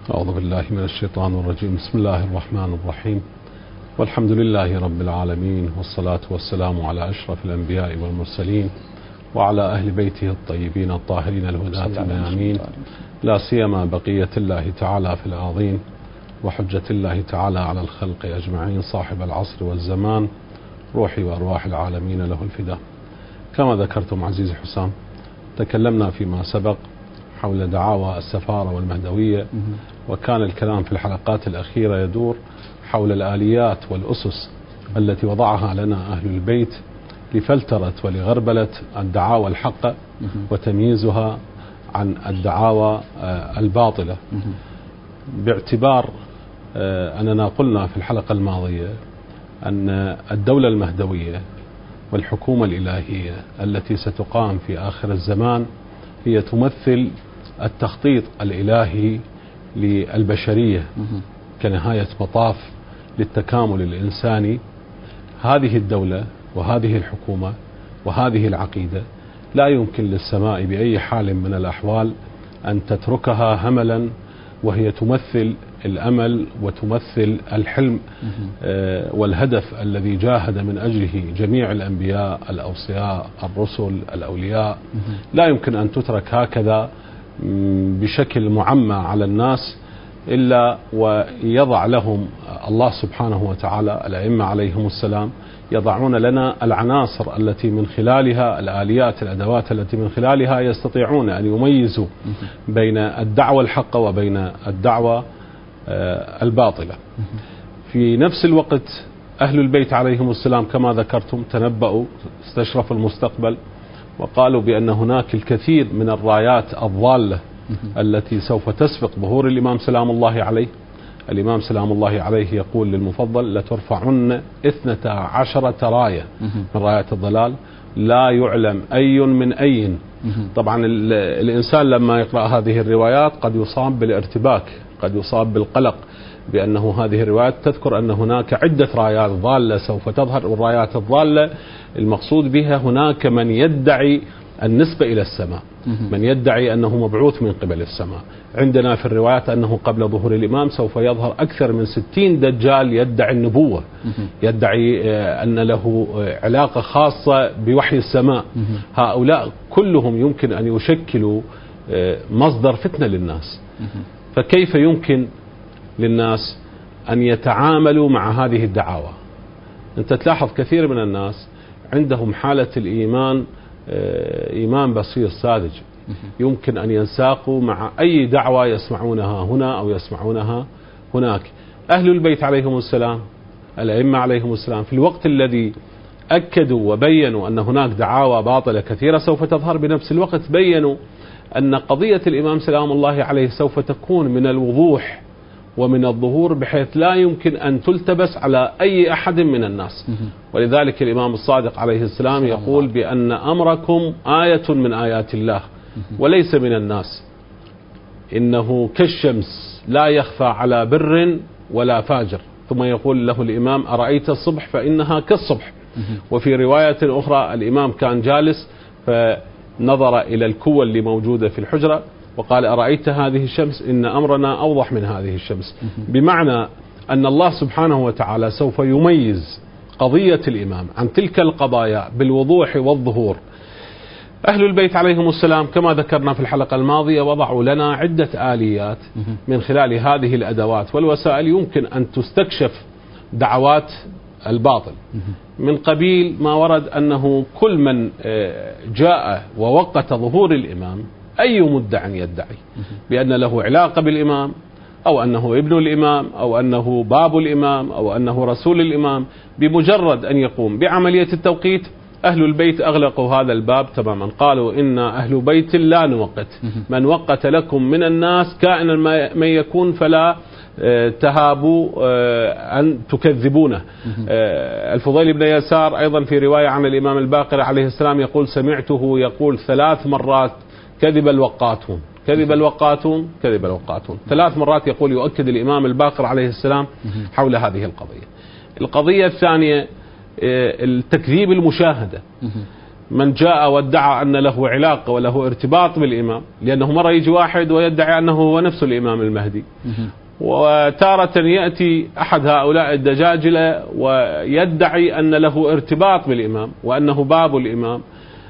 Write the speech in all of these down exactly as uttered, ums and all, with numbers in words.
أعوذ بالله من الشيطان الرجيم. بسم الله الرحمن الرحيم، والحمد لله رب العالمين، والصلاة والسلام على أشرف الأنبياء والمرسلين وعلى أهل بيته الطيبين الطاهرين الهداة الميامين، لا سيما بقية الله تعالى في الأرضين وحجة الله تعالى على الخلق أجمعين، صاحب العصر والزمان، روحي وأرواح العالمين له الفداء. كما ذكرتم عزيزي حسام، تكلمنا فيما سبق حول دعاوى السفارة والمهدوية، وكان الكلام في الحلقات الأخيرة يدور حول الآليات والأسس التي وضعها لنا أهل البيت لفلترة ولغربلة الدعاوى الحقة وتمييزها عن الدعاوى الباطلة، باعتبار أننا قلنا في الحلقة الماضية أن الدولة المهدوية والحكومة الإلهية التي ستقام في آخر الزمان هي تمثل التخطيط الإلهي للبشرية كنهاية مطاف للتكامل الإنساني. هذه الدولة وهذه الحكومة وهذه العقيدة لا يمكن للسماء بأي حال من الأحوال أن تتركها هملا، وهي تمثل الأمل وتمثل الحلم والهدف الذي جاهد من أجله جميع الأنبياء الأوصياء الرسل الأولياء. لا يمكن أن تترك هكذا بشكل معمى على الناس، إلا ويضع لهم الله سبحانه وتعالى الأئمة عليهم السلام، يضعون لنا العناصر التي من خلالها الآليات الأدوات التي من خلالها يستطيعون أن يميزوا بين الدعوة الحقة وبين الدعوة الباطلة. في نفس الوقت أهل البيت عليهم السلام كما ذكرتم تنبأوا، استشرفوا المستقبل وقالوا بأن هناك الكثير من الرايات الضالة التي سوف تسبق ظهور الإمام سلام الله عليه. الإمام سلام الله عليه يقول للمفضل: لترفعن اثنتا عشرة راية من رايات الضلال لا يعلم أي من أي. طبعا الإنسان لما يقرأ هذه الروايات قد يصاب بالارتباك، قد يصاب بالقلق، بأنه هذه الروايات تذكر أن هناك عدة رايات ضالة سوف تظهر، والرايات الضالة المقصود بها هناك من يدعي النسبة إلى السماء، من يدعي أنه مبعوث من قبل السماء. عندنا في الروايات أنه قبل ظهور الإمام سوف يظهر أكثر من ستين دجال يدعي النبوة، يدعي أن له علاقة خاصة بوحي السماء. هؤلاء كلهم يمكن أن يشكلوا مصدر فتنة للناس، فكيف يمكن للناس أن يتعاملوا مع هذه الدعاوى؟ أنت تلاحظ كثير من الناس عندهم حالة الإيمان إيمان بصير ساذج، يمكن أن ينساقوا مع أي دعوة يسمعونها هنا أو يسمعونها هناك. أهل البيت عليهم السلام، الأئمة عليهم السلام، في الوقت الذي أكدوا وبينوا أن هناك دعاوى باطلة كثيرة سوف تظهر، بنفس الوقت بينوا أن قضية الإمام سلام الله عليه سوف تكون من الوضوح ومن الظهور بحيث لا يمكن أن تلتبس على أي أحد من الناس. ولذلك الإمام الصادق عليه السلام يقول بأن أمركم آية من آيات الله وليس من الناس، إنه كالشمس لا يخفى على بر ولا فاجر. ثم يقول له الإمام: أرأيت الصبح فإنها كالصبح. وفي رواية أخرى الإمام كان جالس فنظر إلى الكوة اللي موجودة في الحجرة وقال: أرأيت هذه الشمس؟ إن أمرنا أوضح من هذه الشمس. بمعنى أن الله سبحانه وتعالى سوف يميز قضية الإمام عن تلك القضايا بالوضوح والظهور. أهل البيت عليهم السلام كما ذكرنا في الحلقة الماضية وضعوا لنا عدة آليات من خلال هذه الأدوات والوسائل يمكن أن تستكشف دعوات الباطل، من قبيل ما ورد أنه كل من جاء ووقت ظهور الإمام، أي مدع يدعي بأن له علاقة بالإمام أو أنه ابن الإمام أو أنه باب الإمام أو أنه رسول الإمام، بمجرد أن يقوم بعملية التوقيت أهل البيت أغلقوا هذا الباب تماما. قالوا: إن أهل بيت لا نوقت، من وقت لكم من الناس كائنا من يكون فلا تهابوا أن تكذبونه. الفضيل بن يسار أيضا في رواية عن الإمام الباقر عليه السلام يقول: سمعته يقول ثلاث مرات: كذب الوقاتون، كذب الوقاتون، كذب الوقاتون. ثلاث مرات يقول، يؤكد الإمام الباقر عليه السلام حول هذه القضية. القضية الثانية التكذيب المشاهدة. من جاء وادعى أن له علاقة وله ارتباط بالإمام، لأنه مرة يجي واحد ويدعي أنه هو نفس الإمام المهدي، وتارة يأتي أحد هؤلاء الدجاجلة ويدعي أن له ارتباط بالإمام وأنه باب الإمام.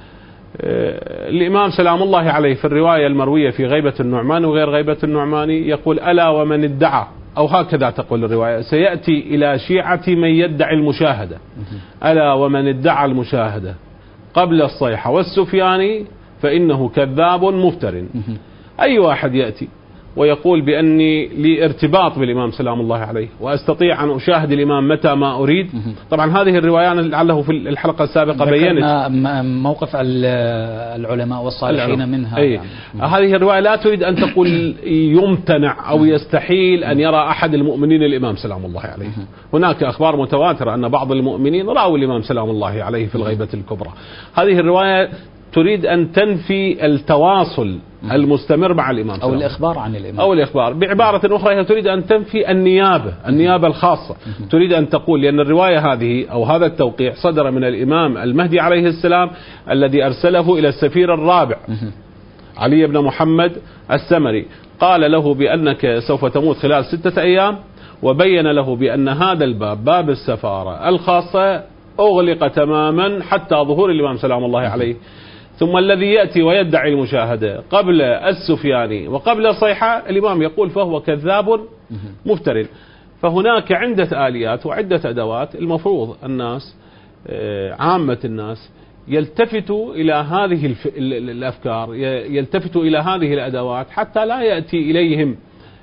الإمام سلام الله عليه في الرواية المروية في غيبة النعمان وغير غيبة النعماني يقول: ألا ومن ادعى، أو هكذا تقول الرواية، سيأتي إلى شيعة من يدعي المشاهدة، ألا ومن ادعى المشاهدة قبل الصيحة والسفياني فإنه كذاب مفتر. أي واحد يأتي ويقول بأني لي ارتباط بالإمام سلام الله عليه وأستطيع أن أشاهد الإمام متى ما أريد. طبعا هذه الروايات لعله في الحلقة السابقة بيّنت موقف العلماء والصالحين منها. أي. يعني. هذه الرواية لا تريد أن تقول يمتنع أو يستحيل أن يرى أحد المؤمنين الإمام سلام الله عليه. هناك أخبار متواترة أن بعض المؤمنين رأوا الإمام سلام الله عليه في الغيبة الكبرى. هذه الرواية تريد أن تنفي التواصل المستمر مع الإمام أو الإخبار عن الإمام أو الإخبار. بعبارة أخرى هي تريد أن تنفي النيابة النيابة الخاصة. تريد أن تقول لأن الرواية هذه أو هذا التوقيع صدر من الإمام المهدي عليه السلام الذي أرسله إلى السفير الرابع علي بن محمد السمري، قال له بأنك سوف تموت خلال ستة أيام، وبين له بأن هذا الباب باب السفارة الخاصة أغلق تماما حتى ظهور الإمام سلام الله عليه. ثم الذي يأتي ويدعي المشاهدة قبل السفياني وقبل صيحة الإمام يقول فهو كذاب مفتر. فهناك عدة آليات وعدة أدوات المفروض الناس عامة الناس يلتفتوا إلى هذه الأفكار، يلتفتوا إلى هذه الأدوات حتى لا يأتي إليهم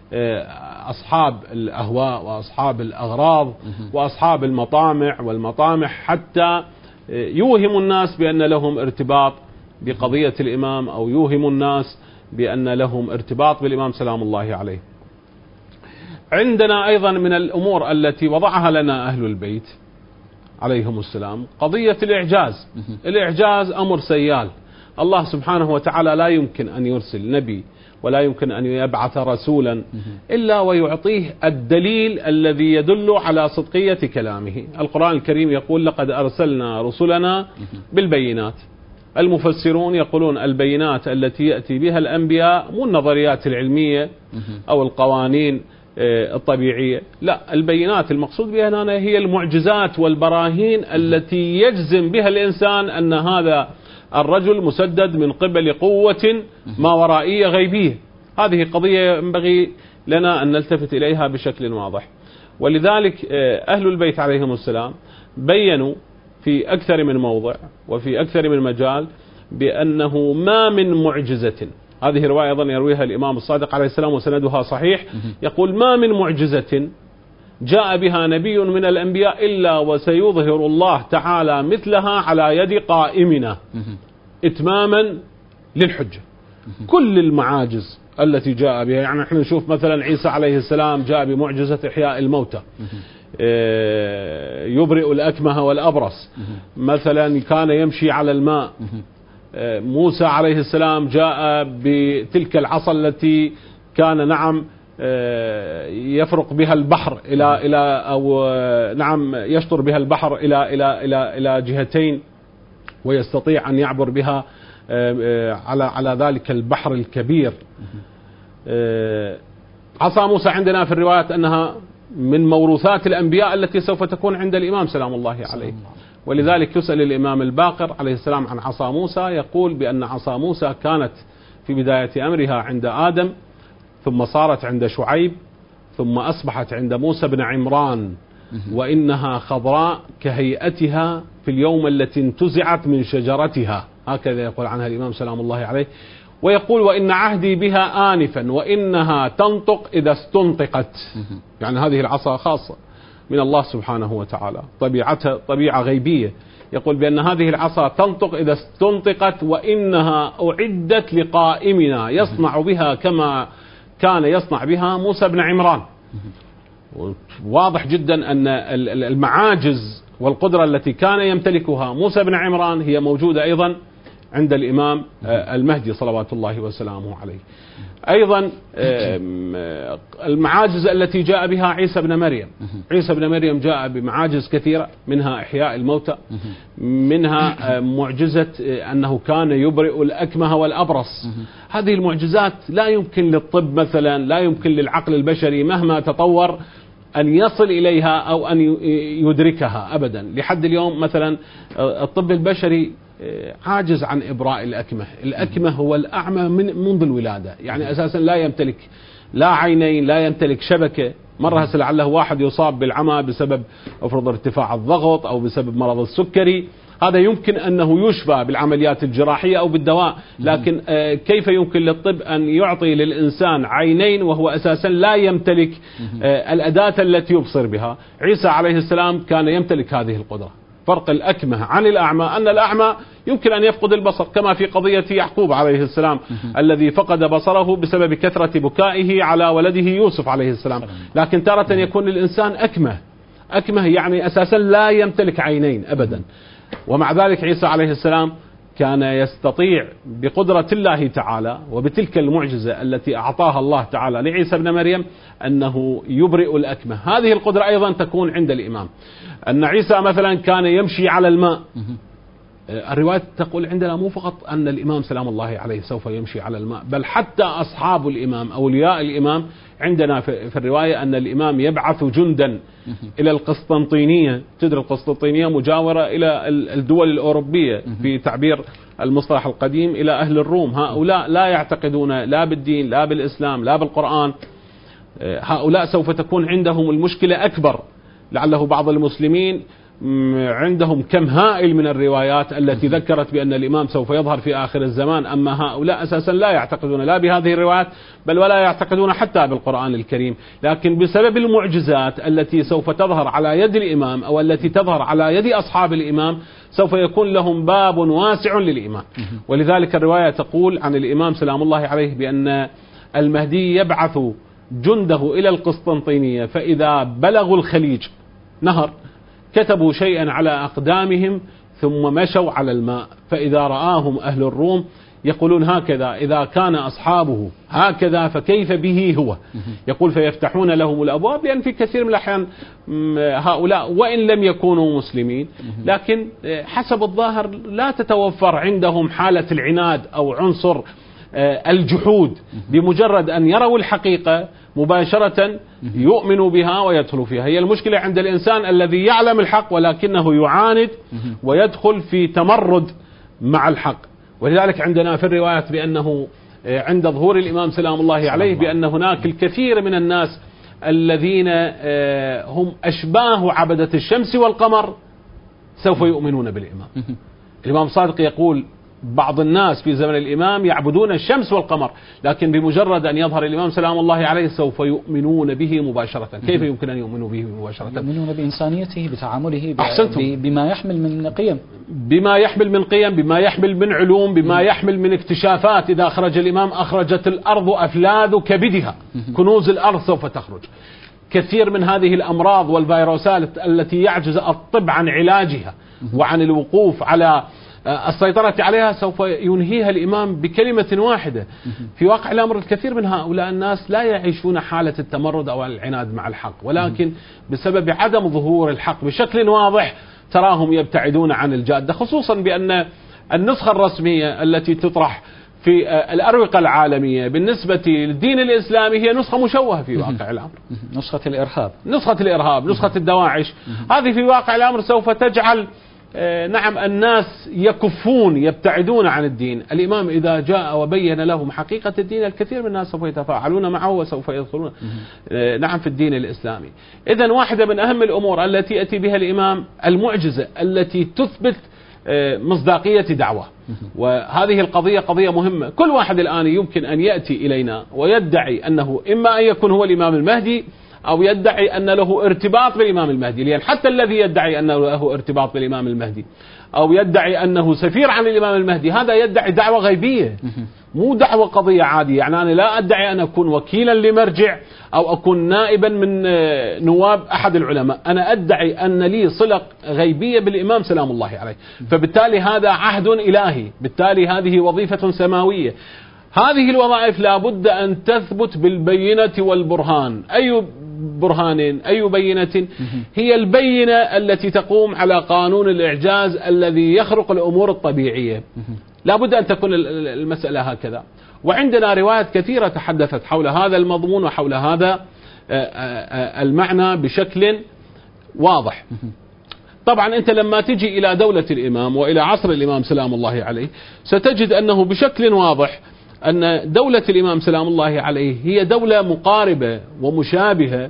أصحاب الأهواء وأصحاب الأغراض وأصحاب المطامع والمطامح حتى يوهم الناس بأن لهم ارتباط بقضية الإمام أو يوهم الناس بأن لهم ارتباط بالإمام سلام الله عليه. عندنا أيضا من الأمور التي وضعها لنا أهل البيت عليهم السلام قضية الإعجاز. الإعجاز أمر سيال. الله سبحانه وتعالى لا يمكن أن يرسل نبي ولا يمكن أن يبعث رسولا إلا ويعطيه الدليل الذي يدل على صدقية كلامه. القرآن الكريم يقول: لقد أرسلنا رسلنا بالبينات. المفسرون يقولون البينات التي يأتي بها الأنبياء مو النظريات العلمية أو القوانين الطبيعية، لا، البينات المقصود بها هنا هي المعجزات والبراهين التي يجزم بها الإنسان أن هذا الرجل مسدد من قبل قوة ما ورائية غيبية. هذه قضية ينبغي لنا أن نلتفت إليها بشكل واضح. ولذلك أهل البيت عليهم السلام بيّنوا في أكثر من موضع وفي أكثر من مجال بأنه ما من معجزة، هذه رواية أيضا يرويها الإمام الصادق عليه السلام وسندها صحيح، يقول: ما من معجزة جاء بها نبي من الأنبياء إلا وسيظهر الله تعالى مثلها على يد قائمنا إتماما للحجة. كل المعاجز التي جاء بها، يعني نحن نشوف مثلا عيسى عليه السلام جاء بمعجزة إحياء الموتى، يبرئ الأكمه والأبرص، مثلا كان يمشي على الماء. موسى عليه السلام جاء بتلك العصا التي كان نعم يفرق بها البحر إلى إلى أو نعم يشطر بها البحر إلى إلى إلى إلى جهتين ويستطيع أن يعبر بها على على ذلك البحر الكبير. عصا موسى عندنا في الروايات أنها من موروثات الأنبياء التي سوف تكون عند الإمام سلام الله عليه. ولذلك يسأل الإمام الباقر عليه السلام عن عصا موسى، يقول بأن عصا موسى كانت في بداية أمرها عند آدم، ثم صارت عند شعيب، ثم أصبحت عند موسى بن عمران، وإنها خضراء كهيئتها في اليوم التي انتزعت من شجرتها. هكذا يقول عنها الإمام سلام الله عليه. ويقول: وإن عهدي بها آنفا وإنها تنطق إذا استنطقت. يعني هذه العصا خاصة من الله سبحانه وتعالى، طبيعتها طبيعة غيبية. يقول بأن هذه العصا تنطق إذا استنطقت، وإنها أعدت لقائمنا يصنع بها كما كان يصنع بها موسى بن عمران. واضح جدا أن المعاجز والقدرة التي كان يمتلكها موسى بن عمران هي موجودة أيضا عند الإمام المهدي صلوات الله وسلامه عليه. أيضا المعاجز التي جاء بها عيسى بن مريم، عيسى بن مريم جاء بمعاجز كثيرة، منها إحياء الموتى، منها معجزة أنه كان يبرئ الأكمه والأبرص. هذه المعجزات لا يمكن للطب مثلا، لا يمكن للعقل البشري مهما تطور أن يصل إليها أو أن يدركها أبدا. لحد اليوم مثلا الطب البشري عاجز عن إبراء الأكمه. الأكمه هو الأعمى من منذ الولادة، يعني أساسا لا يمتلك لا عينين، لا يمتلك شبكة. مرة لعله واحد يصاب بالعمى بسبب أفرض ارتفاع الضغط أو بسبب مرض السكري، هذا يمكن أنه يشفى بالعمليات الجراحية أو بالدواء، لكن كيف يمكن للطب أن يعطي للإنسان عينين وهو أساسا لا يمتلك الأداة التي يبصر بها؟ عيسى عليه السلام كان يمتلك هذه القدرة. فرق الأكمه عن الأعمى أن الأعمى يمكن أن يفقد البصر، كما في قضية يعقوب عليه السلام الذي فقد بصره بسبب كثرة بكائه على ولده يوسف عليه السلام. لكن تارة يكون للإنسان أكمه، أكمه يعني أساسا لا يمتلك عينين أبدا، ومع ذلك عيسى عليه السلام كان يستطيع بقدرة الله تعالى وبتلك المعجزة التي أعطاها الله تعالى لعيسى بن مريم أنه يبرئ الأكمه. هذه القدرة أيضا تكون عند الإمام. أن عيسى مثلا كان يمشي على الماء، الرواية تقول عندنا مو فقط أن الإمام سلام الله عليه سوف يمشي على الماء، بل حتى أصحاب الإمام أولياء الإمام عندنا في الرواية أن الإمام يبعث جندا إلى القسطنطينية. تدري القسطنطينية مجاورة إلى الدول الأوروبية في تعبير المصطلح القديم إلى أهل الروم. هؤلاء لا يعتقدون لا بالدين لا بالإسلام لا بالقرآن. هؤلاء سوف تكون عندهم المشكلة أكبر. لعله بعض المسلمين عندهم كم هائل من الروايات التي ذكرت بأن الإمام سوف يظهر في آخر الزمان، أما هؤلاء أساسا لا يعتقدون لا بهذه الروايات بل ولا يعتقدون حتى بالقرآن الكريم. لكن بسبب المعجزات التي سوف تظهر على يد الإمام أو التي تظهر على يد أصحاب الإمام سوف يكون لهم باب واسع للإمام. ولذلك الرواية تقول عن الإمام سلام الله عليه بأن المهدي يبعث جنده إلى القسطنطينية، فإذا بلغوا الخليج نهر كتبوا شيئا على أقدامهم ثم مشوا على الماء، فإذا رآهم أهل الروم يقولون هكذا إذا كان أصحابه هكذا فكيف به هو. يقول فيفتحون لهم الأبواب، لأن في كثير من الأحيان هؤلاء وإن لم يكونوا مسلمين لكن حسب الظاهر لا تتوفر عندهم حالة العناد أو عنصر الجحود. بمجرد أن يروا الحقيقة مباشرة يؤمنوا بها ويدخلوا فيها. هي المشكلة عند الإنسان الذي يعلم الحق ولكنه يعاند ويدخل في تمرد مع الحق. ولذلك عندنا في الروايات بأنه عند ظهور الإمام سلام الله عليه بأن هناك الكثير من الناس الذين هم أشباه عبدة الشمس والقمر سوف يؤمنون بالإمام. الإمام صادق يقول بعض الناس في زمن الإمام يعبدون الشمس والقمر، لكن بمجرد أن يظهر الإمام سلام الله عليه سوف يؤمنون به مباشرة. كيف يمكن أن يؤمنوا به مباشرة؟ يؤمنون بإنسانيته، بتعامله، أحسنتم. بما يحمل من قيم، بما يحمل من قيم، بما يحمل من علوم، بما يحمل من اكتشافات. إذا أخرج الإمام أخرجت الأرض أفلاذ كبدها، كنوز الأرض سوف تخرج. كثير من هذه الأمراض والفيروسات التي يعجز الطب عن علاجها وعن الوقوف على السيطرة عليها سوف ينهيها الإمام بكلمة واحدة. في واقع الأمر الكثير من هؤلاء الناس لا يعيشون حالة التمرد أو العناد مع الحق، ولكن بسبب عدم ظهور الحق بشكل واضح تراهم يبتعدون عن الجادة، خصوصا بأن النسخة الرسمية التي تطرح في الأروقة العالمية بالنسبة للدين الإسلامي هي نسخة مشوهة في واقع الأمر. نسخة الإرهاب، نسخة الإرهاب، نسخة الدواعش. هذه في واقع الأمر سوف تجعل نعم الناس يكفون يبتعدون عن الدين. الإمام إذا جاء وبين لهم حقيقة الدين الكثير من الناس سوف يتفاعلون معه وسوف يدخلون نعم في الدين الإسلامي. إذن واحدة من أهم الأمور التي يأتي بها الإمام المعجزة التي تثبت مصداقية دعوة. وهذه القضية قضية مهمة. كل واحد الآن يمكن أن يأتي إلينا ويدعي أنه إما أن يكون هو الإمام المهدي أو يدعي أن له ارتباط بالإمام المهدي، لأن حتى الذي يدعي أن له ارتباط بالإمام المهدي أو يدعي أنه سفير عن الإمام المهدي هذا يدعي دعوة غيبية، مو دعوة قضية عادية. يعني أنا لا أدعي أن أكون وكيلا لمرجع أو أكون نائبا من نواب أحد العلماء، أنا أدعي أن لي صلة غيبية بالإمام سلام الله عليه، فبالتالي هذا عهد إلهي، بالتالي هذه وظيفة سماوية. هذه الوظائف لا بد أن تثبت بالبينة والبرهان. أي برهان أي بينة؟ هي البينة التي تقوم على قانون الإعجاز الذي يخرق الأمور الطبيعية. لا بد أن تكون المسألة هكذا. وعندنا روايات كثيرة تحدثت حول هذا المضمون وحول هذا المعنى بشكل واضح. طبعا أنت لما تجي إلى دولة الإمام وإلى عصر الإمام سلام الله عليه ستجد أنه بشكل واضح أن دولة الإمام سلام الله عليه هي دولة مقاربة ومشابهة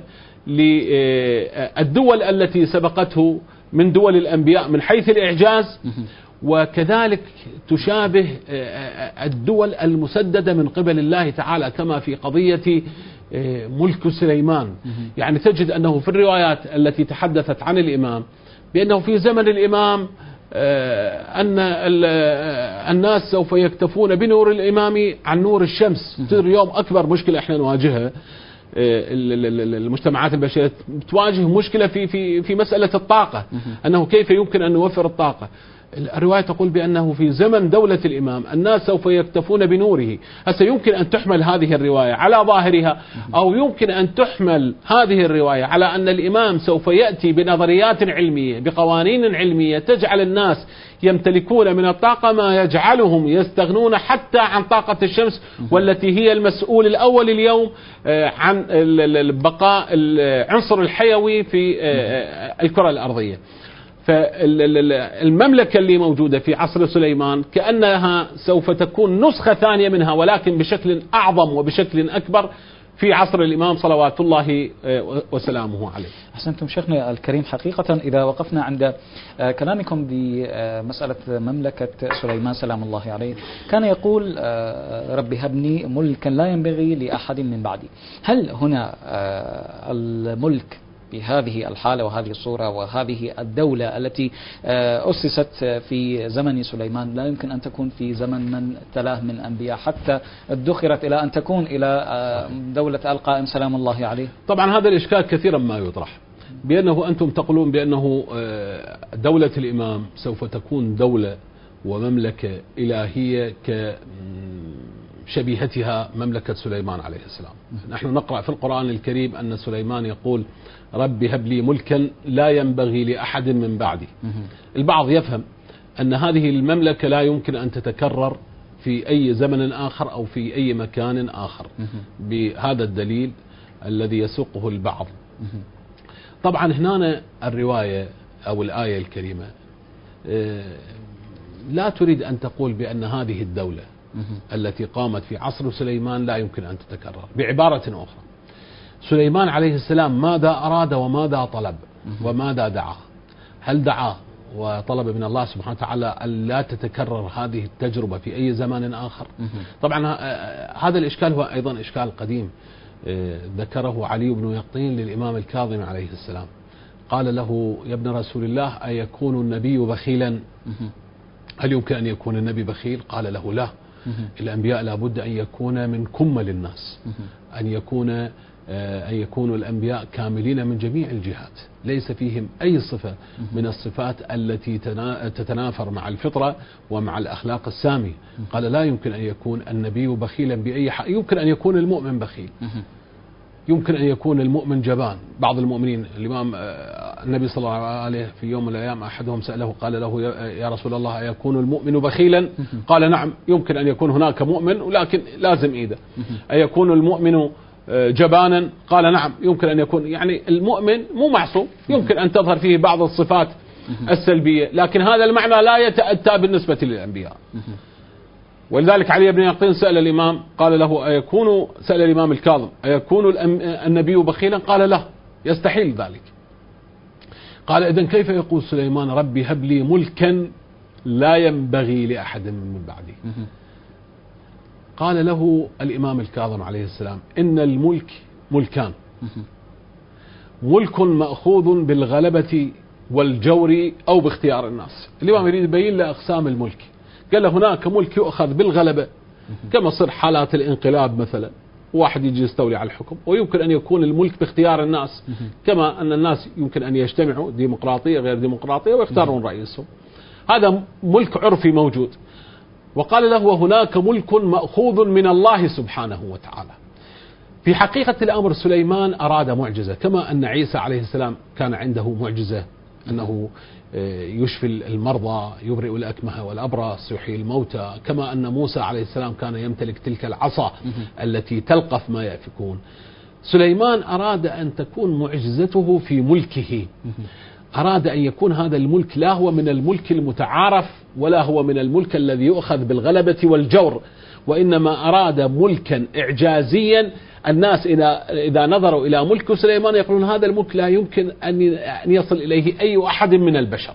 للدول التي سبقته من دول الأنبياء من حيث الإعجاز، وكذلك تشابه الدول المسددة من قبل الله تعالى كما في قضية ملك سليمان. يعني تجد أنه في الروايات التي تحدثت عن الإمام بأنه في زمن الإمام أن الناس سوف يكتفون بنور الإمام عن نور الشمس. اليوم أكبر مشكلة احنا نواجهها المجتمعات البشرية تواجه مشكلة في في في مسألة الطاقة، أنه كيف يمكن أن نوفر الطاقة. الرواية تقول بأنه في زمن دولة الإمام الناس سوف يكتفون بنوره. هسه يمكن أن تحمل هذه الرواية على ظاهرها، أو يمكن أن تحمل هذه الرواية على أن الإمام سوف يأتي بنظريات علمية بقوانين علمية تجعل الناس يمتلكون من الطاقة ما يجعلهم يستغنون حتى عن طاقة الشمس، والتي هي المسؤول الأول اليوم عن بقاء العنصر الحيوي في الكرة الأرضية. فالمملكة اللي موجودة في عصر سليمان كأنها سوف تكون نسخة ثانية منها، ولكن بشكل أعظم وبشكل أكبر في عصر الإمام صلوات الله وسلامه عليه. أحسنتم شيخنا الكريم. حقيقة إذا وقفنا عند كلامكم بمسألة مملكة سليمان سلام الله عليه، كان يقول ربي هبني ملكا لا ينبغي لأحد من بعدي. هل هنا الملك بهذه الحالة وهذه الصورة وهذه الدولة التي أسست في زمن سليمان لا يمكن أن تكون في زمن من تلاه من أنبياء حتى ادخرت إلى أن تكون إلى دولة القائم سلام الله عليه؟ طبعا هذا الإشكال كثيرا ما يطرح، بأنه أنتم تقولون بأنه دولة الإمام سوف تكون دولة ومملكة إلهية كشبيهتها مملكة سليمان عليه السلام. نحن نقرأ في القرآن الكريم أن سليمان يقول ربي هب لي ملكا لا ينبغي لأحد من بعدي. البعض يفهم أن هذه المملكة لا يمكن أن تتكرر في أي زمن آخر أو في أي مكان آخر بهذا الدليل الذي يسوقه البعض. طبعا هنا الرواية أو الآية الكريمة لا تريد أن تقول بأن هذه الدولة التي قامت في عصر سليمان لا يمكن أن تتكرر. بعبارة أخرى، سليمان عليه السلام ماذا أراد وماذا طلب وماذا دعا؟ هل دعا وطلب من الله سبحانه وتعالى أن لا تتكرر هذه التجربة في أي زمان آخر؟ طبعا هذا الإشكال هو أيضا إشكال قديم ذكره علي بن يقطين للإمام الكاظم عليه السلام. قال له يا ابن رسول الله أيكون النبي بخيلا؟ هل يمكن أن يكون النبي بخيل؟ قال له لا، الأنبياء لابد أن يكون من كمل الناس، أن يكون أن يكونوا الأنبياء كاملين من جميع الجهات، ليس فيهم أي صفة من الصفات التي تتنافر مع الفطرة ومع الأخلاق السامية. قال لا يمكن أن يكون النبي بخيلا بأي حق. يمكن أن يكون المؤمن بخيل، يمكن أن يكون المؤمن جبان. بعض المؤمنين الإمام النبي صلى الله عليه في يوم من الأيام أحدهم سأله قال له يا رسول الله أيكون المؤمن بخيلا؟ قال نعم، يمكن أن يكون هناك مؤمن ولكن لازم إيده. أيكون المؤمن جبانا؟ قال نعم، يمكن أن يكون. يعني المؤمن مو معصوم، يمكن أن تظهر فيه بعض الصفات السلبية، لكن هذا المعنى لا يتأتى بالنسبة للأنبياء. ولذلك علي بن يقطين سأل الإمام قال له أيكون، سأل الإمام الكاظم أيكون النبي بخيلا؟ قال لا، يستحيل ذلك. قال إذن كيف يقول سليمان ربي هب لي ملكا لا ينبغي لأحد من بعدي؟ قال له الإمام الكاظم عليه السلام إن الملك ملكان، ملك مأخوذ بالغلبة والجور أو باختيار الناس. الإمام يريد يبين له أقسام الملك، قال له هناك ملك يؤخذ بالغلبة كما صار حالات الانقلاب مثلا، واحد يجي يستولي على الحكم، ويمكن أن يكون الملك باختيار الناس كما أن الناس يمكن أن يجتمعوا ديمقراطية غير ديمقراطية ويختارون رئيسهم، هذا ملك عرفي موجود. وقال له وهناك ملك مأخوذ من الله سبحانه وتعالى. في حقيقة الأمر سليمان أراد معجزة، كما أن عيسى عليه السلام كان عنده معجزة أنه يشفي المرضى، يبرئ الأكمه والأبرص، يحيي الموتى، كما أن موسى عليه السلام كان يمتلك تلك العصا التي تلقف ما يأفكون. سليمان أراد أن تكون معجزته في ملكه، أراد أن يكون هذا الملك لا هو من الملك المتعارف ولا هو من الملك الذي يؤخذ بالغلبة والجور، وإنما أراد ملكا إعجازيا. الناس إذا إذا نظروا إلى ملك سليمان يقولون هذا الملك لا يمكن أن يصل إليه أي أحد من البشر.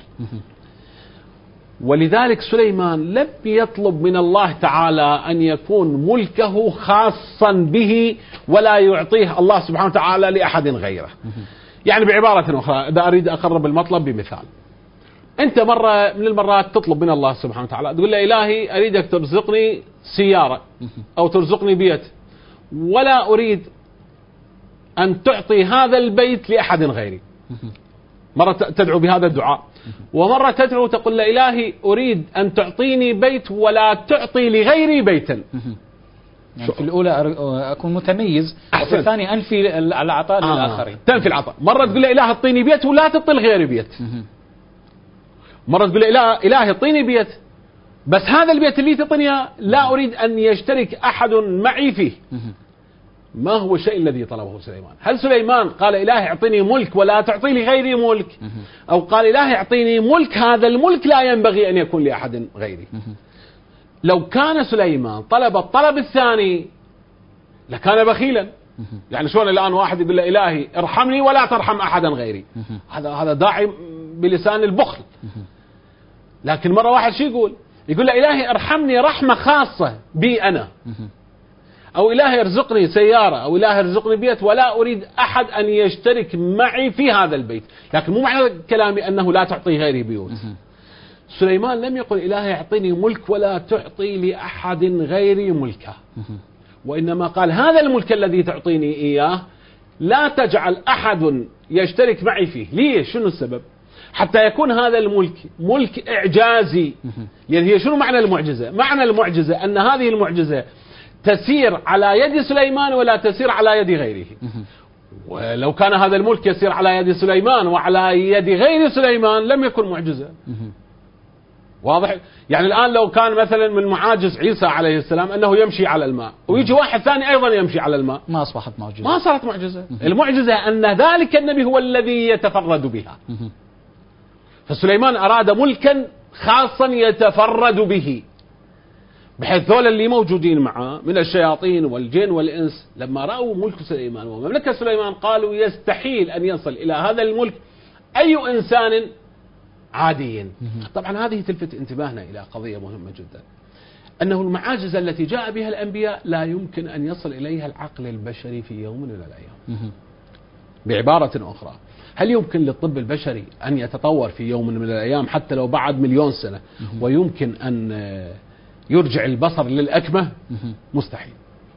ولذلك سليمان لم يطلب من الله تعالى أن يكون ملكه خاصا به ولا يعطيه الله سبحانه وتعالى لأحد غيره. يعني بعبارة أخرى، إذا أريد أقرب المطلب بمثال، أنت مرة من المرات تطلب من الله سبحانه وتعالى، تقول له إلهي أريدك ترزقني سيارة أو ترزقني بيت، ولا أريد أن تعطي هذا البيت لأحد غيري. مرة تدعو بهذا الدعاء، ومرة تدعو تقول له إلهي أريد أن تعطيني بيت ولا تعطي لغيري بيتا. يعني في الأولى أكون متميز، وفي الثانية أنفي العطاء آه. للآخرين. تنفي العطاء. مرة تقول له إله اعطيني بيت ولا تعطي لغيري بيت. مرة تقول له إله إلهي اعطيني بيت، بس هذا البيت اللي تعطيني لا أريد أن يشترك أحد معي فيه. ما هو الشيء الذي طلبه سليمان؟ هل سليمان قال إلهي اعطيني ملك ولا تعطي لغيري ملك، أو قال إلهي اعطيني ملك هذا الملك لا ينبغي أن يكون لأحد غيري؟ لو كان سليمان طلب الطلب الثاني لكان بخيلا. يعني شلون الآن واحد يقول له إلهي ارحمني ولا ترحم أحدا غيري، هذا هذا داعي بلسان البخل. لكن مرة واحد شو يقول؟ يقول له إلهي ارحمني رحمة خاصة بي أنا، أو إلهي ارزقني سيارة، أو إلهي ارزقني بيت، ولا أريد أحد أن يشترك معي في هذا البيت. لكن مو معنى كلامي أنه لا تعطي غيري بيوت. سليمان لم يقل إلهي اعطيني ملك ولا تعطي لأحد غيري ملكه، وإنما قال هذا الملك الذي تعطيني إياه لا تجعل أحد يشترك معي فيه. ليش؟ شنو السبب؟ حتى يكون هذا الملك ملك إعجازي. يعني هي شنو معنى المعجزة؟ معنى المعجزة أن هذه المعجزة تسير على يد سليمان ولا تسير على يد غيره. ولو كان هذا الملك يسير على يد سليمان وعلى يد غير سليمان لم يكن معجزة. واضح؟ يعني الآن لو كان مثلا من معاجز عيسى عليه السلام أنه يمشي على الماء، ويجي واحد ثاني أيضا يمشي على الماء، ما أصبحت معجزة، ما صارت معجزة. المعجزة أن ذلك النبي هو الذي يتفرد بها. فسليمان أراد ملكا خاصا يتفرد به، بحيث ذول اللي موجودين معه من الشياطين والجن والإنس لما رأوا ملك سليمان ومملكة سليمان قالوا يستحيل أن يصل إلى هذا الملك أي إنسان عادي. طبعا هذه تلفت انتباهنا إلى قضية مهمة جدا، أنه المعاجز التي جاء بها الأنبياء لا يمكن أن يصل إليها العقل البشري في يوم من الأيام. بعبارة أخرى، هل يمكن للطب البشري أن يتطور في يوم من الأيام حتى لو بعد مليون سنة ويمكن أن يرجع البصر للأكمة؟ مستحيل.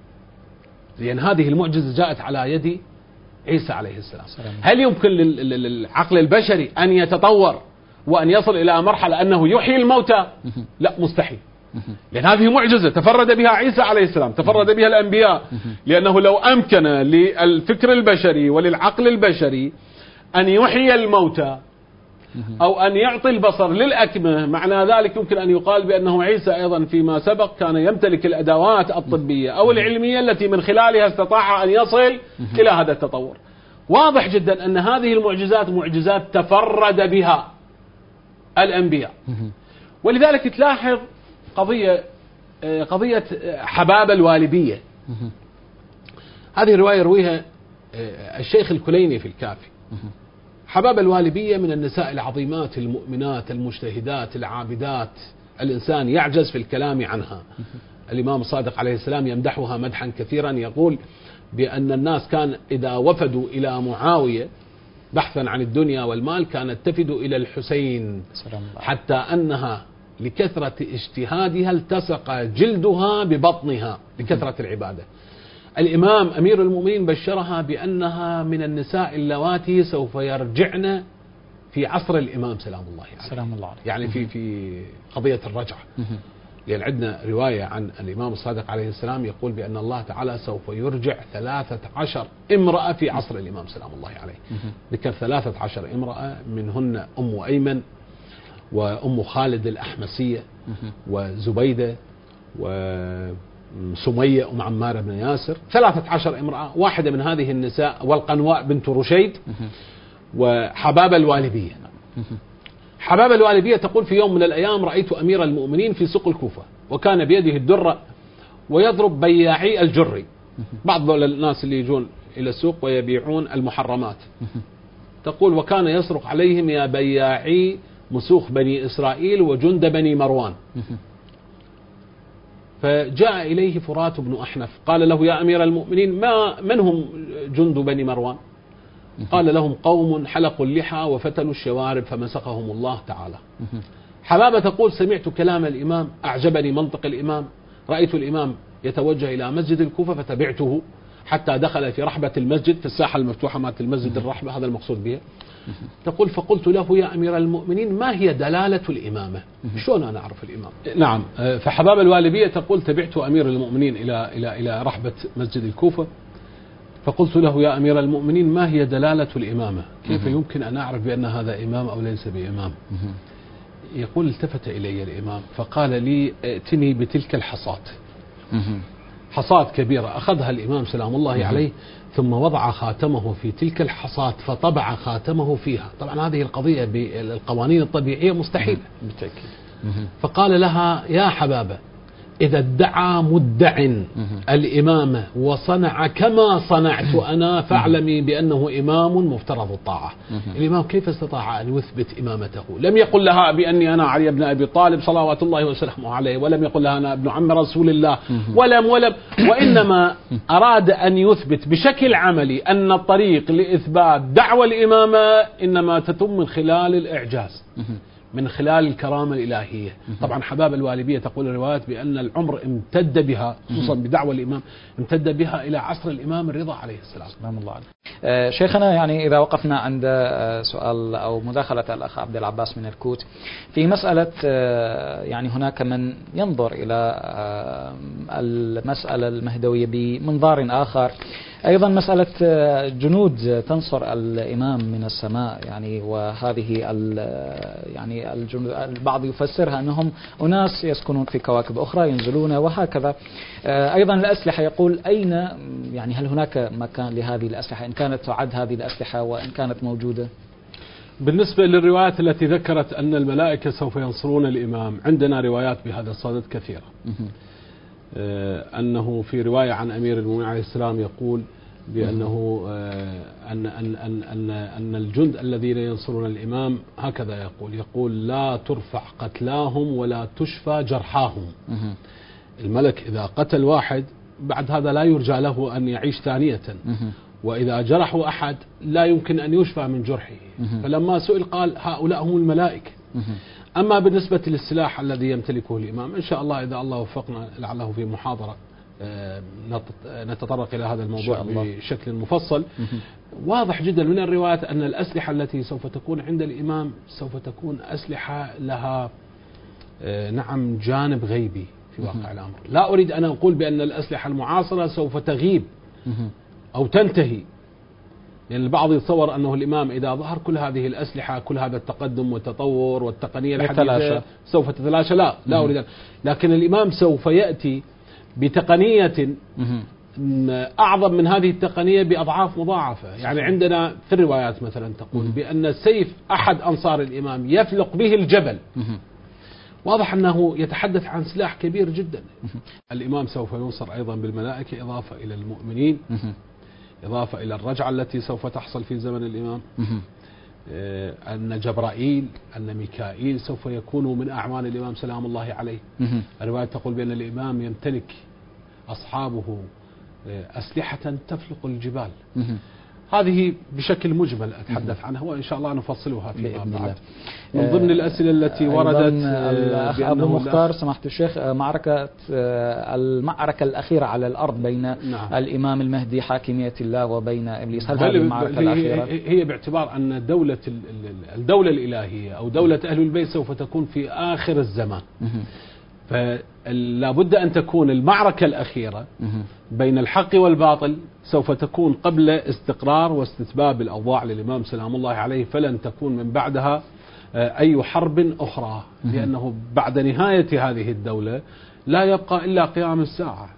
لأن هذه المعجزة جاءت على يد عيسى عليه السلام. هل يمكن للعقل البشري أن يتطور وأن يصل إلى مرحلة أنه يحيي الموتى؟ لا، مستحيل. لأن هذه معجزة تفرد بها عيسى عليه السلام، تفرد بها الأنبياء. لأنه لو أمكن للفكر البشري وللعقل البشري أن يحيي الموتى أو أن يعطي البصر للأكمة، معنى ذلك يمكن أن يقال بأنه عيسى أيضا فيما سبق كان يمتلك الأدوات الطبية أو العلمية التي من خلالها استطاع أن يصل إلى هذا التطور. واضح جدا أن هذه المعجزات معجزات تفرد بها الأنبياء. ولذلك تلاحظ قضية قضية حباب الوالبية. هذه الرواية يرويها الشيخ الكليني في الكافي. حباب الوالبية من النساء العظيمات المؤمنات المجتهدات العابدات، الإنسان يعجز في الكلام عنها. الإمام الصادق عليه السلام يمدحها مدحا كثيرا، يقول بأن الناس كان إذا وفدوا إلى معاوية بحثا عن الدنيا والمال كانت تفد إلى الحسين، حتى أنها لكثرة اجتهادها التصق جلدها ببطنها لكثرة العبادة. الإمام أمير المؤمنين بشرها بأنها من النساء اللواتي سوف يرجعن في عصر الإمام سلام الله عليه. سلام الله عليه. يعني في في قضية الرجعة، لأن عندنا رواية عن الإمام الصادق عليه السلام يقول بأن الله تعالى سوف يرجع ثلاثة عشر امرأة في عصر الإمام سلام الله عليه. ذكر ثلاثة عشر امرأة، منهن أم أيمن وأم خالد الأحمسية وزبيدة وسمية أم عمار بن ياسر، ثلاثة عشر امرأة. واحدة من هذه النساء والقنواء بنت رشيد وحبابة الوالبية. حبابة الوالبية تقول في يوم من الأيام رأيت أمير المؤمنين في سوق الكوفة وكان بيده الدرة ويضرب بياعي الجري، بعض الناس اللي يجون إلى السوق ويبيعون المحرمات. تقول وكان يصرخ عليهم يا بياعي مسوخ بني إسرائيل وجند بني مروان. فجاء إليه فرات بن أحنف قال له يا أمير المؤمنين ما من هم جند بني مروان؟ قال لهم قوم حلقوا اللحى وفتلوا الشوارب فمسخهم الله تعالى. حبابة تقول سمعت كلام الإمام، أعجبني منطق الإمام، رأيت الإمام يتوجه إلى مسجد الكوفة فتبعته حتى دخل في رحبة المسجد في الساحة المفتوحة مات المسجد الرحبة، هذا المقصود بها. تقول فقلت له يا أمير المؤمنين ما هي دلالة الإمامة؟ شلون أنا أعرف الإمام؟ نعم. فحبابة الوالبية تقول تبعت أمير المؤمنين إلى إلى إلى رحبة مسجد الكوفة فقلت له يا أمير المؤمنين ما هي دلالة الإمامة؟ كيف يمكن أن أعرف بأن هذا إمام أو ليس بإمام؟ يقول التفت إلي الإمام فقال لي ائتني بتلك الحصاة. حصاة كبيرة أخذها الإمام سلام الله عليه ثم وضع خاتمه في تلك الحصاة فطبع خاتمه فيها. طبعا هذه القضية بالقوانين الطبيعية مستحيلة بالتأكيد. فقال لها يا حبابة إذا ادعى مدع الإمامة وصنع كما صنعت أنا فاعلمي بأنه إمام مفترض الطاعة. الإمام كيف استطاع أن يثبت إمامته؟ لم يقل لها بأني أنا علي بن أبي طالب صلوات الله وسلامه عليه، ولم يقل لها أنا ابن عم رسول الله، ولم ولم وإنما أراد أن يثبت بشكل عملي أن الطريق لإثبات دعوى الإمامة إنما تتم من خلال الإعجاز، من خلال الكرامة الإلهية. طبعا حباب الوالبية تقول الروايات بأن العمر امتد بها خصوصا بدعوى الإمام امتد بها إلى عصر الإمام الرضا عليه السلام. سلام الله عليه. آه شيخنا، يعني إذا وقفنا عند آه سؤال أو مداخلة الأخ عبد العباس من الكوت في مسألة آه يعني هناك من ينظر إلى آه المسألة المهدوية بمنظار آخر، أيضا مسألة جنود تنصر الإمام من السماء، يعني وهذه يعني الجنود البعض يفسرها أنهم أناس يسكنون في كواكب أخرى ينزلون وهكذا. أيضا الأسلحة يقول أين يعني هل هناك مكان لهذه الأسلحة إن كانت تعد هذه الأسلحة وإن كانت موجودة؟ بالنسبة للروايات التي ذكرت أن الملائكة سوف ينصرون الإمام، عندنا روايات بهذا الصدد كثيرة. أنه في رواية عن أمير المؤمنين عليه السلام يقول بأنه أن أن أن أن أن الجند الذين ينصرون الإمام هكذا يقول يقول لا ترفع قتلاهم ولا تشفى جرحاهم. الملك إذا قتل واحد بعد هذا لا يرجى له أن يعيش ثانية، وإذا جرحوا أحد لا يمكن أن يشفى من جرحه. فلما سئل قال هؤلاء هم الملائكة. أما بالنسبة للسلاح الذي يمتلكه الإمام إن شاء الله إذا الله وفقنا لعله في محاضرة نتطرق إلى هذا الموضوع بشكل مفصل. واضح جدا من الروايات أن الأسلحة التي سوف تكون عند الإمام سوف تكون أسلحة لها نعم جانب غيبي في واقع الأمر. لا أريد أن أقول بأن الأسلحة المعاصرة سوف تغيب أو تنتهي، لأن البعض يتصور أنه الإمام إذا ظهر كل هذه الأسلحة كل هذا التقدم والتطور والتقنية الحديثة سوف تتلاشى. لا لا أريد، لكن الإمام سوف يأتي بتقنية أعظم من هذه التقنية بأضعاف مضاعفة. يعني عندنا في الروايات مثلا تقول بأن سيف أحد أنصار الإمام يفلق به الجبل. واضح أنه يتحدث عن سلاح كبير جدا. الإمام سوف ينصر أيضا بالملائكة إضافة إلى المؤمنين، إضافة إلى الرجعة التي سوف تحصل في زمن الإمام. أن جبرائيل أن ميكائيل سوف يكونوا من أعوان الإمام سلام الله عليه. الرواية تقول بأن الإمام يمتلك أصحابه أسلحة تفلق الجبال. هذه بشكل مجمل أتحدث عنها، وإن شاء الله نفصلها فيما بعد. من آه ضمن الأسئلة التي وردت الأخ أبو مختار سماحة الشيخ، معركة المعركة الأخيرة على الأرض بين نعم. الإمام المهدي حاكمية الله وبين إبليس، هل هذه المعركة الأخيرة هي باعتبار أن دولة الدولة الإلهية أو دولة أهل البيت سوف تكون في آخر الزمان، فلا بد أن تكون المعركة الأخيرة بين الحق والباطل سوف تكون قبل استقرار واستتباب الأوضاع للإمام سلام الله عليه، فلن تكون من بعدها أي حرب أخرى، لأنه بعد نهاية هذه الدولة لا يبقى إلا قيام الساعة.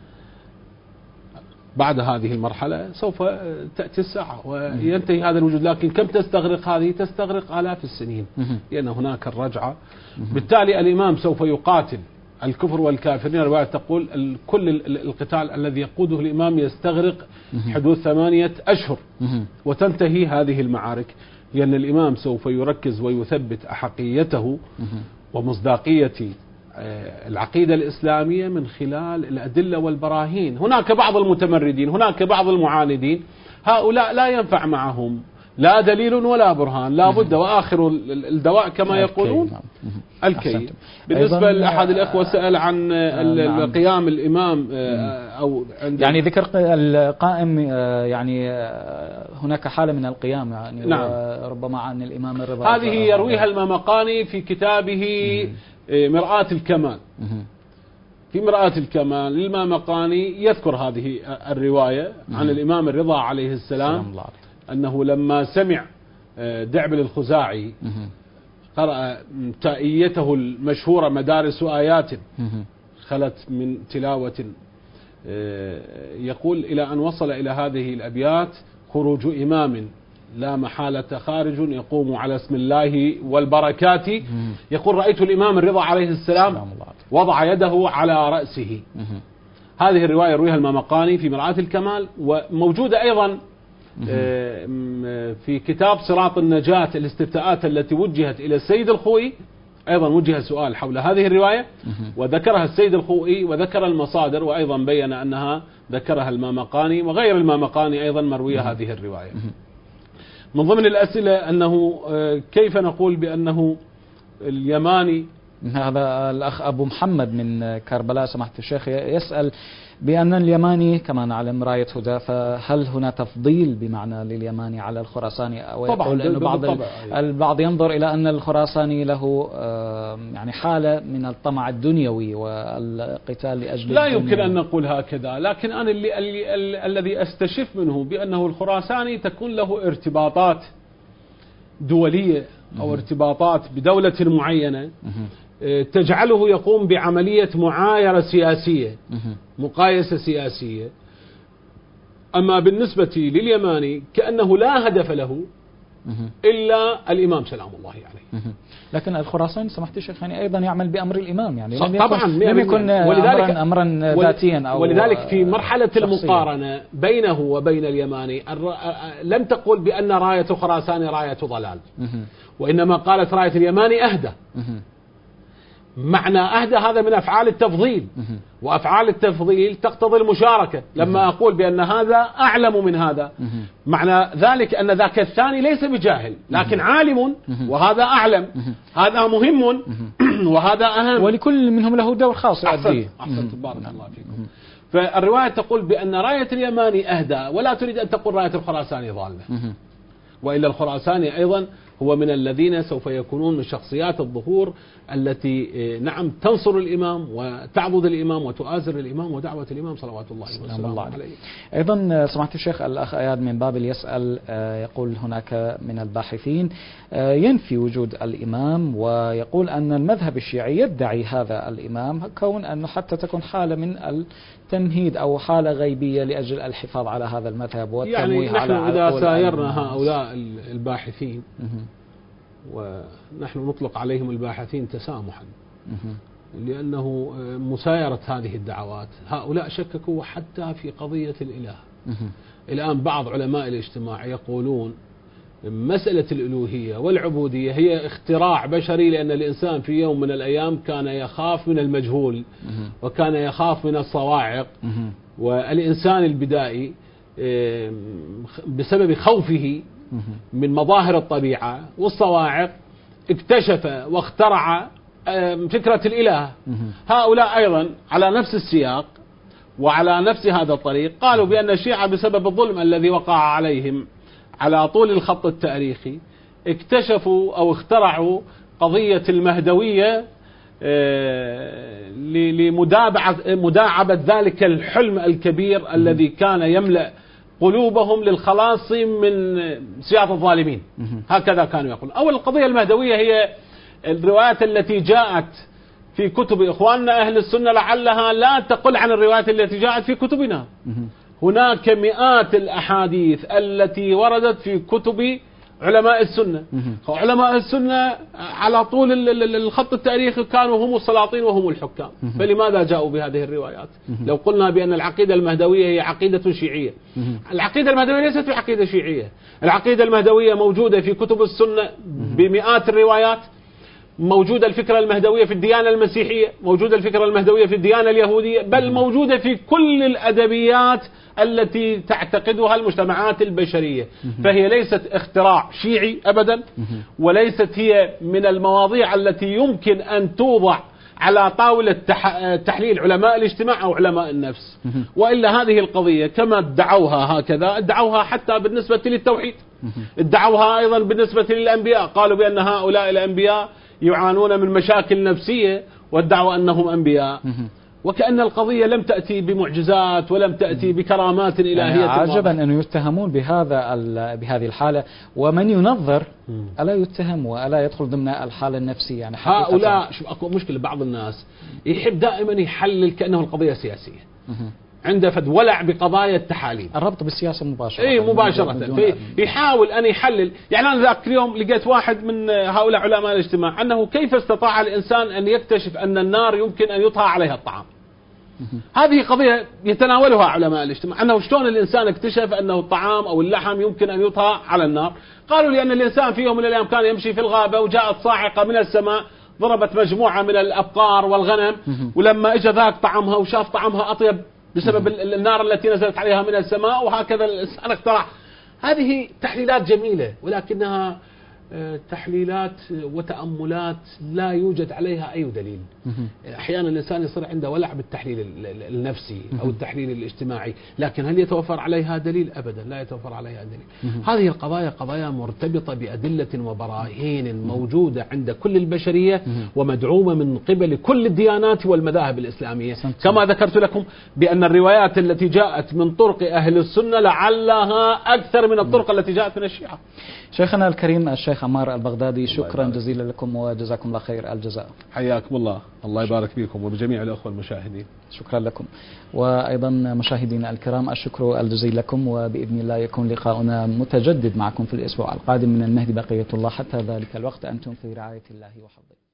بعد هذه المرحلة سوف تأتي الساعة وينتهي هذا الوجود، لكن كم تستغرق هذه؟ تستغرق آلاف السنين، لأن هناك الرجعة. بالتالي الإمام سوف يقاتل الكفر والكافرين. الرواية تقول كل القتال الذي يقوده الإمام يستغرق حدود ثمانية أشهر، وتنتهي هذه المعارك، لأن الإمام سوف يركز ويثبت أحقيته ومصداقية العقيدة الإسلامية من خلال الأدلة والبراهين. هناك بعض المتمردين، هناك بعض المعاندين، هؤلاء لا ينفع معهم لا دليل ولا برهان، لا بد وآخر الدواء كما يقولون الكي. بالنسبة لأحد الأخوة سأل عن قيام الإمام أو يعني ذكر القائم، يعني هناك حالة من القيام يعني نعم. ربما عن الإمام الرضا، هذه يرويها الممقاني في كتابه مرآة الكمال. في مرآة الكمال للممقاني يذكر هذه الرواية عن الإمام الرضا عليه السلام أنه لما سمع دعبل الخزاعي قرأ تائيته المشهورة مدارس آيات خلت من تلاوة، يقول إلى أن وصل إلى هذه الأبيات: خروج إمام لا محالة خارج يقوم على اسم الله والبركات. يقول: رأيت الإمام الرضا عليه السلام وضع يده على رأسه. هذه الرواية يرويها الممقاني في مرآة الكمال، وموجودة أيضا في كتاب صراط النجاة الاستفتاءات التي وجهت إلى السيد الخوئي، أيضا وجه سؤال حول هذه الرواية وذكرها السيد الخوئي وذكر المصادر، وأيضا بين أنها ذكرها الممقاني وغير الممقاني أيضا مروية هذه الرواية. من ضمن الأسئلة أنه كيف نقول بأنه اليماني، هذا الأخ أبو محمد من كربلاء سماحة الشيخ يسأل بأن اليماني كما نعلم راية هدى، فهل هنا تفضيل بمعنى لليماني على الخراساني، أو يقول أن بعض البعض ينظر إلى أن الخراساني له يعني حالة من الطمع الدنيوي والقتال لأجل لا يمكن أن نقول هكذا، لكن أنا اللي اللي الذي أستشف منه بأنه الخراساني تكون له ارتباطات دولية أو ارتباطات بدولة معينة تجعله يقوم بعملية معايرة سياسية، مقايسة سياسية. أما بالنسبة لليماني كأنه لا هدف له إلا الإمام سلام الله عليه. لكن الخراساني سمحت الشيخ يعني أيضا يعمل بأمر الإمام، يعني لم يكن طبعا لم يكن ولذلك أمرا, أمرا ذاتيا أو ولذلك في مرحلة المقارنة بينه وبين اليماني لم تقل بأن راية خراساني راية ضلال، وإنما قالت راية اليماني أهدى. معنى أهدى هذا من أفعال التفضيل، وأفعال التفضيل تقتضي المشاركة. لما أقول بأن هذا أعلم من هذا، معنى ذلك أن ذاك الثاني ليس بجاهل لكن عالم، وهذا أعلم، هذا مهم وهذا أهم، ولكل منهم له دور خاص يؤديه. أحسنت، بارك الله فيكم. فالرواية تقول بأن راية اليماني أهدى، ولا تريد أن تقول راية الخراساني ضالة، وإلا الخراساني أيضا هو من الذين سوف يكونون من شخصيات الظهور التي نعم تنصر الإمام وتعبد الإمام وتؤازر الإمام ودعوة الإمام صلوات الله وسلامه عليه. أيضا سمعت الشيخ الأخ أياد من بابل يسأل، يقول هناك من الباحثين ينفي وجود الإمام، ويقول أن المذهب الشيعي يدعي هذا الإمام، كون أنه حتى تكون حالة من التمهيد أو حالة غيبية لأجل الحفاظ على هذا المذهب والتمويه يعني على نحن إذا سايرنا هؤلاء الباحثين ونحن نطلق عليهم الباحثين تسامحا، لأنه مسايرة هذه الدعوات هؤلاء شككوا حتى في قضية الإله. الآن بعض علماء الاجتماع يقولون مسألة الألوهية والعبودية هي اختراع بشري، لأن الإنسان في يوم من الأيام كان يخاف من المجهول وكان يخاف من الصواعق، والإنسان البدائي بسبب خوفه من مظاهر الطبيعة والصواعق اكتشف واخترع فكرة الإله. هؤلاء أيضا على نفس السياق وعلى نفس هذا الطريق قالوا بأن الشيعة بسبب الظلم الذي وقع عليهم على طول الخط التاريخي اكتشفوا أو اخترعوا قضية المهدوية لمداعبة ذلك الحلم الكبير الذي كان يملأ قلوبهم للخلاص من سياط الظالمين. هكذا كانوا يقولون. أول القضية المهدوية هي الروايات التي جاءت في كتب إخواننا أهل السنة لعلها لا تقل عن الروايات التي جاءت في كتبنا. هناك مئات الأحاديث التي وردت في كتب علماء السنة. علماء السنة على طول الخط التاريخي كانوا هم السلاطين وهم الحكام، فلماذا جاءوا بهذه الروايات؟ لو قلنا بأن العقيدة المهدوية هي عقيدة شيعية، العقيدة المهدوية ليست بعقيدة شيعية. العقيدة المهدوية موجودة في كتب السنة بمئات الروايات، موجودة الفكرة المهدوية في الديانة المسيحية، موجودة الفكرة المهدوية في الديانة اليهودية، بل موجودة في كل الأدبيات التي تعتقدها المجتمعات البشرية. فهي ليست اختراع شيعي أبدا، وليست هي من المواضيع التي يمكن أن توضع على طاولة تحليل علماء الاجتماع أو علماء النفس. وإلا هذه القضية كما ادعوها هكذا ادعوها حتى بالنسبة للتوحيد، ادعوها أيضا بالنسبة للأنبياء، قالوا بأن هؤلاء الأنبياء يعانون من مشاكل نفسية وادعوا أنهم أنبياء، وكأن القضية لم تأتي بمعجزات ولم تأتي بكرامات إلهية. يعني عجبا أن يتهمون بهذا بهذه الحالة، ومن ينظر ألا يتهم وألا يدخل ضمن الحالة النفسية. يعني هؤلاء شوف أكو مشكلة، بعض الناس يحب دائما يحلل كأنه القضية سياسية، عنده فد ولع بقضايا التحاليل، الربط بالسياسة مباشرة. اي مباشرة، يحاول أن يحلل. يعني أنا ذاك اليوم لقيت واحد من هؤلاء علماء الاجتماع أنه كيف استطاع الإنسان أن يكتشف أن النار يمكن أن يطهى عليها الطعام. هذه قضية يتناولها علماء الاجتماع، أنه شلون الإنسان اكتشف أنه الطعام أو اللحم يمكن أن يطهى على النار. قالوا لأن الإنسان في يوم من الأيام كان يمشي في الغابة وجاءت صاعقة من السماء ضربت مجموعة من الأبقار والغنم، ولما اجى ذاك طعمها وشاف طعمها أطيب بسبب النار التي نزلت عليها من السماء، وهكذا الإنسان اخترع. هذه تحليلات جميلة، ولكنها تحليلات وتأملات لا يوجد عليها أي دليل. أحيانا الإنسان يصير عنده ولع بالتحليل النفسي أو التحليل الاجتماعي، لكن هل يتوفر عليها دليل؟ أبدا لا يتوفر عليها دليل. هذه القضايا قضايا مرتبطة بأدلة وبراهين موجودة عند كل البشرية ومدعومة من قبل كل الديانات والمذاهب الإسلامية، كما ذكرت لكم بأن الروايات التي جاءت من طرق أهل السنة لعلها أكثر من الطرق التي جاءت من الشيعة. شيخنا الكريم الشيخ عمار البغدادي، شكرا جزيلا لكم وجزاكم الله خير الجزاء. حياكم الله، الله يبارك فيكم وبجميع الأخوة المشاهدين. شكرا لكم. وأيضا مشاهدينا الكرام الشكر الجزيل لكم، وبإذن الله يكون لقاؤنا متجدد معكم في الأسبوع القادم من المهدي بقية الله. حتى ذلك الوقت أنتم في رعاية الله وحفظه.